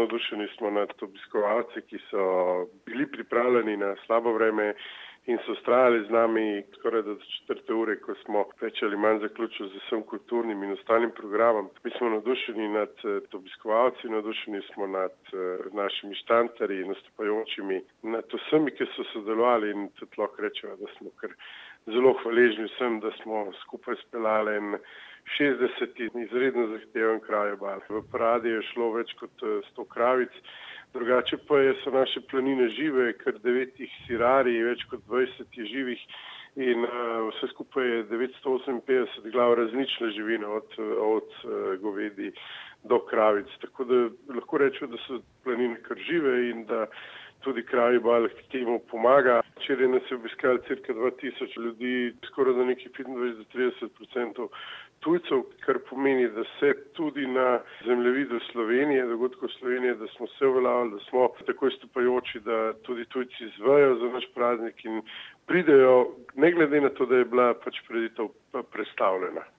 navdušeni smo nad obiskovalci, ki so bili pripravljeni na slabo vreme in so vztrajali z nami skoraj do 4. ure, ko smo več ali manj zaključili z vsem kulturnim in ostalim programom. Mi smo navdušeni nad obiskovalci, navdušeni smo nad našimi štantarji, nastopajočimi, nad vsemi, ki so sodelovali in tudi lahko rečemo, da smo kar zelo hvaležni vsem, da smo skupaj speljali en 60 izredno zahteven krajobal. V paradi je šlo več kot 100 kravic. Drugače pa so naše planine žive, kar 9 sirarij, več kot 20 je živih in vse skupaj je 958 glav različne živine, od govedi do kravic. Tako da lahko rečemo, da so planine kar žive in da tudi krajobal k temu pomaga. Včeraj nas je obiskalo cirka 2000 ljudi, skoraj da nekih 25-30% tujcev, kar pomeni, da se tudi na zemljevidu Slovenije, dogodkov Slovenije, da smo se uveljavili, da smo tako izstopajoči, da tudi tujci izvejo za naš praznik in pridejo, ne glede na to, da je bila pač prireditev prestavljena.